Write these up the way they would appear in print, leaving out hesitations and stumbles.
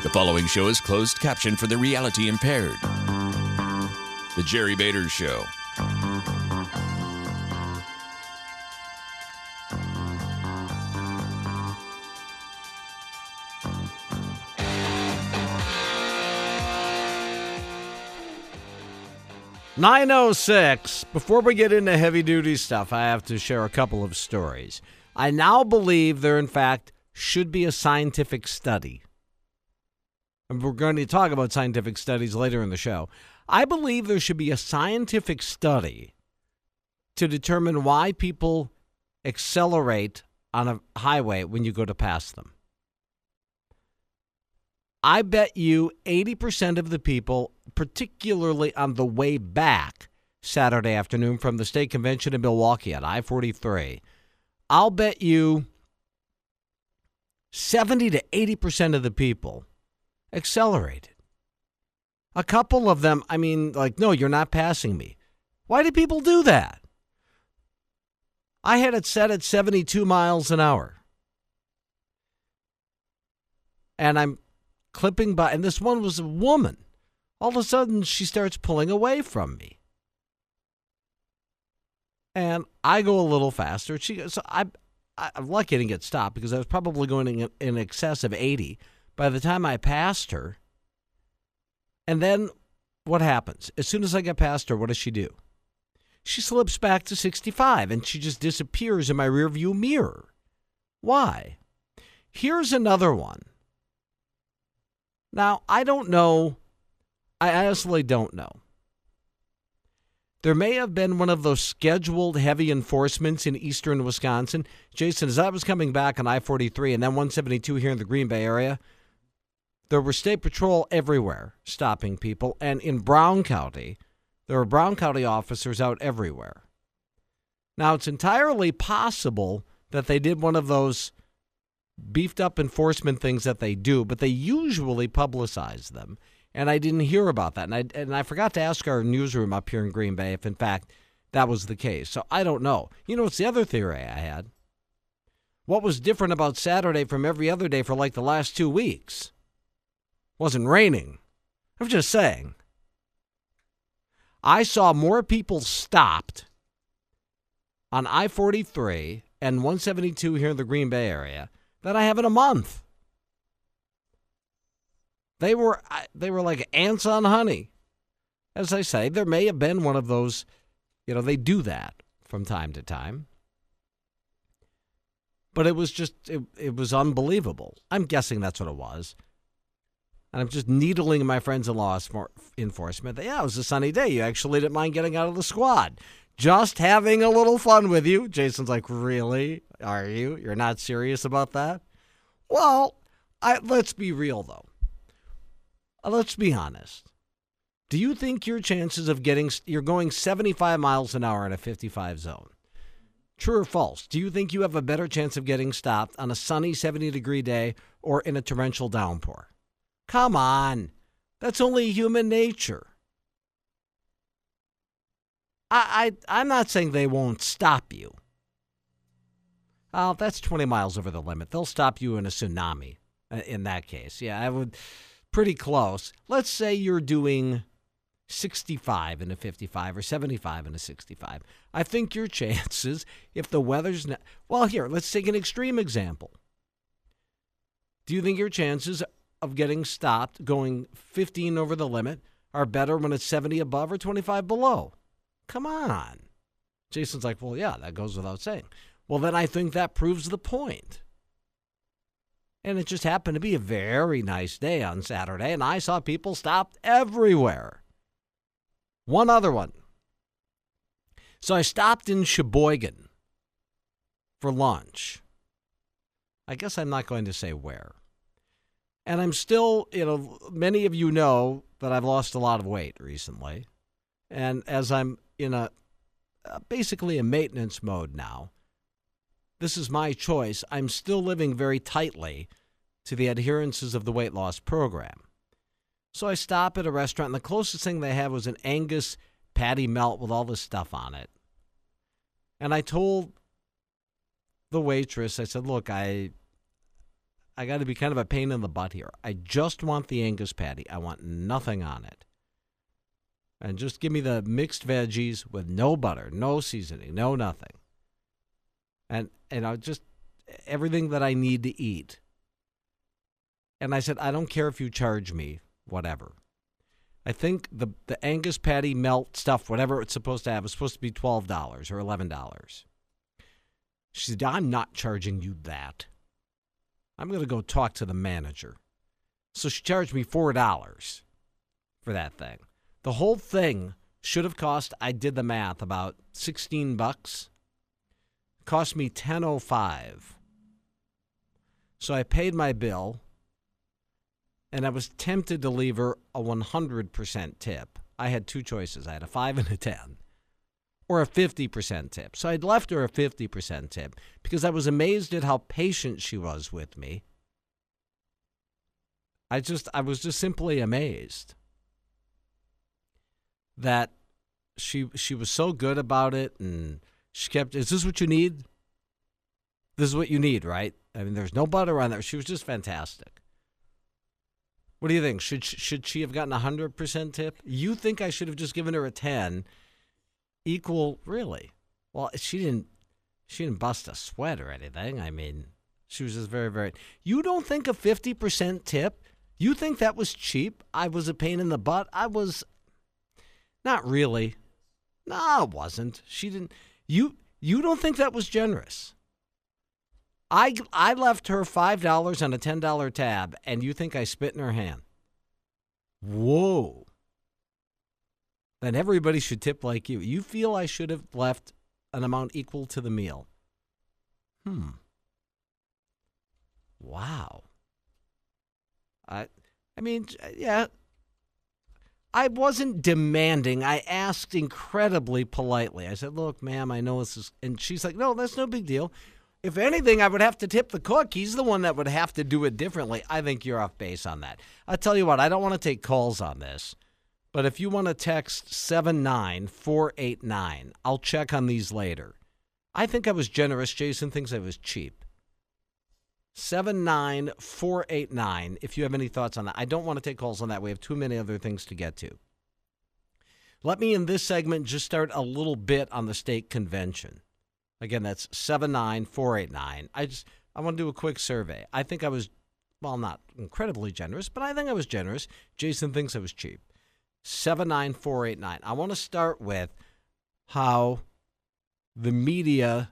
The following show is closed caption for the reality impaired. The Jerry Bader Show. .906. Before we get into heavy-duty stuff, I have to share a couple of stories. I now believe there, in fact, should be a scientific study. And we're going to talk about scientific studies later in the show. I believe there should be a scientific study to determine why people accelerate on a highway when you go to pass them. I bet you 80% of the people, particularly on the way back Saturday afternoon from the state convention in Milwaukee at I-43, I'll bet you 70 to 80% of the people accelerated. A couple of them, no, you're not passing me. Why do people do that? I had it set at 72 miles an hour. And I'm clipping by, and this one was a woman. All of a sudden, she starts pulling away from me. And I go a little faster. I'm lucky I didn't get stopped because I was probably going in excess of 80 by the time I passed her. And then what happens? As soon as I get past her, what does she do? She slips back to 65 and she just disappears in my rearview mirror. Why? Here's another one. Now, I don't know. I honestly don't know. There may have been one of those scheduled heavy enforcements in eastern Wisconsin. Jason, as I was coming back on I-43 and then 172 here in the Green Bay area, there were state patrol everywhere stopping people. And in Brown County, there were Brown County officers out everywhere. Now, it's entirely possible that they did one of those beefed up enforcement things that they do, but they usually publicize them. And I didn't hear about that. And I forgot to ask our newsroom up here in Green Bay if, in fact, that was the case. So I don't know. You know, it's the other theory I had. What was different about Saturday from every other day for like the last 2 weeks? Wasn't raining. I'm just saying. I saw more people stopped on I-43 and 172 here in the Green Bay area than I have in a month. They were like ants on honey. As I say, there may have been one of those, they do that from time to time. But it was just, it was unbelievable. I'm guessing that's what it was. And I'm just needling my friends in law enforcement. Yeah, it was a sunny day. You actually didn't mind getting out of the squad. Just having a little fun with you. Jason's like, really? Are you? You're not serious about that? Well, let's be real, though. Let's be honest. Do you think your chances of you're going 75 miles an hour in a 55 zone? True or false? Do you think you have a better chance of getting stopped on a sunny 70-degree day or in a torrential downpour? Come on. That's only human nature. I'm not saying they won't stop you. Oh, that's 20 miles over the limit. They'll stop you in a tsunami in that case. Yeah, I would. Pretty close. Let's say you're doing 65 in a 55 or 75 in a 65. I think your chances, if the weather's not... Well, here, let's take an extreme example. Do you think your chances of getting stopped going 15 over the limit are better when it's 70 above or 25 below? Come on. Jason's like, well, yeah, that goes without saying. Well, then I think that proves the point. And it just happened to be a very nice day on Saturday, and I saw people stopped everywhere. One other one. So I stopped in Sheboygan for lunch. I guess I'm not going to say where. And I'm still, many of you know that I've lost a lot of weight recently. And as I'm in basically a maintenance mode now, this is my choice. I'm still living very tightly to the adherences of the weight loss program. So I stop at a restaurant, and the closest thing they had was an Angus patty melt with all this stuff on it. And I told the waitress, I said, look, I I got to be kind of a pain in the butt here. I just want the Angus patty. I want nothing on it. And just give me the mixed veggies with no butter, no seasoning, no nothing. And I just everything that I need to eat. And I said, I don't care if you charge me, whatever. I think the Angus patty melt stuff, whatever it's supposed to have, is supposed to be $12 or $11. She said, I'm not charging you that. I'm going to go talk to the manager. So she charged me $4 for that thing. The whole thing should have cost, I did the math, about $16. Cost me $10.05. So I paid my bill, and I was tempted to leave her a 100% tip. I had two choices. I had a 5 and a 10, or a 50% tip. So I'd left her a 50% tip because I was amazed at how patient she was with me. I was just simply amazed that she was so good about it, and she kept, is this what you need? This is what you need, right? I mean, there's no butter on there. She was just fantastic. What do you think? Should she have gotten a 100% tip? You think I should have just given her a 10? Equal, really? Well, she didn't bust a sweat or anything. I mean, she was just very, very. You don't think a 50% tip? You think that was cheap? I was a pain in the butt. I was not really. No, it wasn't. She didn't. You don't think that was generous? I left her $5 on a $10 tab, and you think I spit in her hand? Whoa. Then everybody should tip like you. You feel I should have left an amount equal to the meal? Wow. I mean, yeah. I wasn't demanding. I asked incredibly politely. I said, look, ma'am, I know this is... And she's like, no, that's no big deal. If anything, I would have to tip the cook. He's the one that would have to do it differently. I think you're off base on that. I'll tell you what, I don't want to take calls on this. But if you want to text 79489, I'll check on these later. I think I was generous. Jason thinks I was cheap. 79489, if you have any thoughts on that. I don't want to take calls on that. We have too many other things to get to. Let me, in this segment, just start a little bit on the state convention. Again, that's 79489. I want to do a quick survey. I think I was, well, not incredibly generous, but I think I was generous. Jason thinks I was cheap. 79489. I want to start with how the media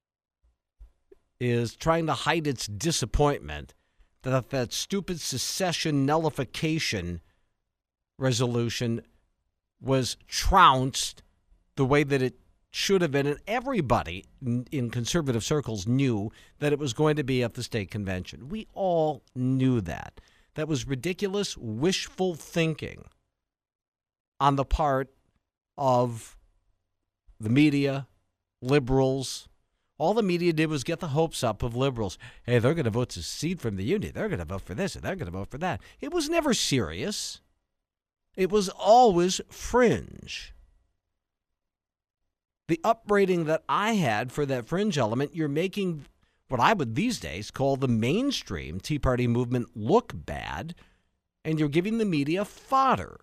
is trying to hide its disappointment that stupid secession nullification resolution was trounced the way that it should have been, and everybody in conservative circles knew that it was going to be at the state convention. We all knew that. That was ridiculous, wishful thinking on the part of the media, liberals. All the media did was get the hopes up of liberals. Hey, they're going to vote to secede from the union. They're going to vote for this, and they're going to vote for that. It was never serious. It was always fringe. The uprating that I had for that fringe element, you're making what I would these days call the mainstream Tea Party movement look bad, and you're giving the media fodder.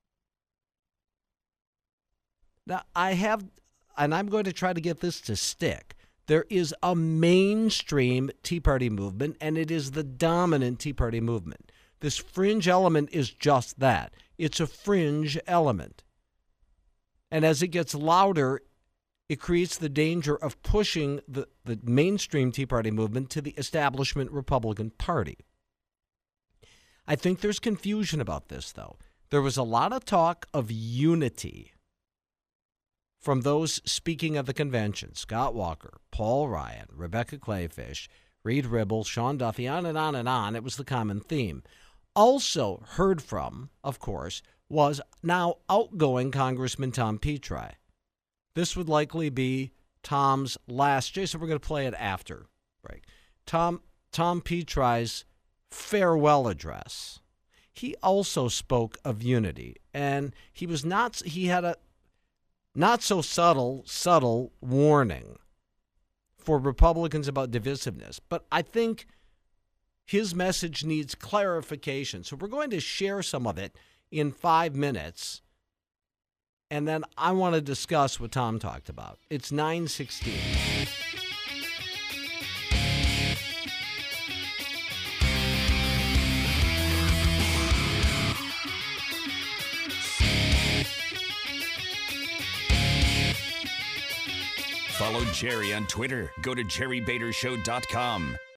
Now, I'm going to try to get this to stick. There is a mainstream Tea Party movement, and it is the dominant Tea Party movement. This fringe element is just that. It's a fringe element. And as it gets louder, it creates the danger of pushing the mainstream Tea Party movement to the establishment Republican Party. I think there's confusion about this, though. There was a lot of talk of unity from those speaking at the convention: Scott Walker, Paul Ryan, Rebecca Clayfish, Reed Ribble, Sean Duffy, on and on and on. It was the common theme. Also heard from, of course, was now outgoing Congressman Tom Petri. This would likely be Tom's last. Jason, we're going to play it after break. Tom Petri's farewell address. He also spoke of unity, and he had a not so subtle warning for Republicans about divisiveness. But I think his message needs clarification. So we're going to share some of it in 5 minutes. And then I want to discuss what Tom talked about. It's 9:16. Follow Jerry on Twitter. Go to jerrybadershow.com.